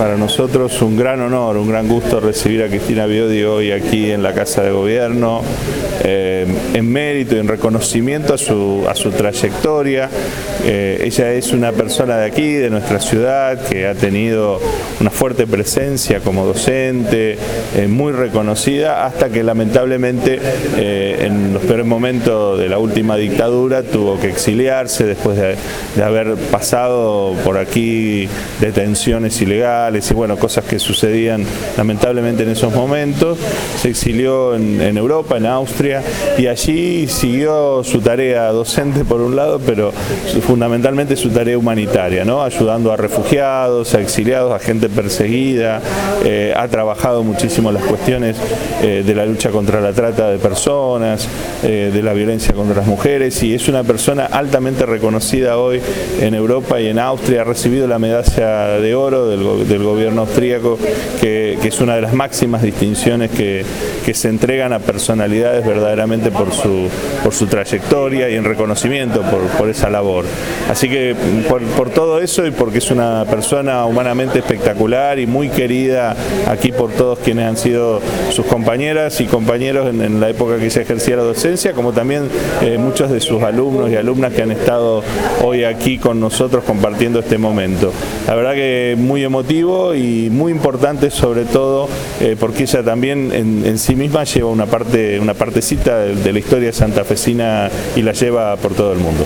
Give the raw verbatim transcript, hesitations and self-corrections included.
Para nosotros un gran honor, un gran gusto recibir a Cristina Biodi hoy aquí en la Casa de Gobierno, eh, en mérito y en reconocimiento a su, a su trayectoria. Eh, ella es una persona de aquí, de nuestra ciudad, que ha tenido una fuerte presencia como docente, eh, muy reconocida, hasta que lamentablemente eh, en los peores momentos de la última dictadura tuvo que exiliarse después de, de haber pasado por aquí detenciones ilegales y bueno, cosas que sucedían lamentablemente en esos momentos. Se exilió en, en Europa, en Austria, y allí siguió su tarea docente por un lado, pero fundamentalmente su tarea humanitaria, ¿no? Ayudando a refugiados, a exiliados, a gente perseguida. Eh, ha trabajado muchísimo las cuestiones eh, de la lucha contra la trata de personas, eh, de la violencia contra las mujeres, y es una persona altamente reconocida hoy en Europa y en Austria. Ha recibido la medalla de oro del, del gobierno austríaco, que, que es una de las máximas distinciones que, que se entregan a personalidades verdaderamente por su, por su trayectoria y en reconocimiento por, por esa labor. Así que por, por todo eso y porque es una persona humanamente espectacular y muy querida aquí por todos quienes han sido sus compañeras y compañeros en, en la época que ella ejercía la docencia, como también eh, muchos de sus alumnos y alumnas que han estado hoy aquí con nosotros compartiendo este momento. La verdad que muy emotivo y muy importante, sobre todo eh, porque ella también en, en sí misma lleva una parte, una partecita de, de la historia santafesina y la lleva por todo el mundo.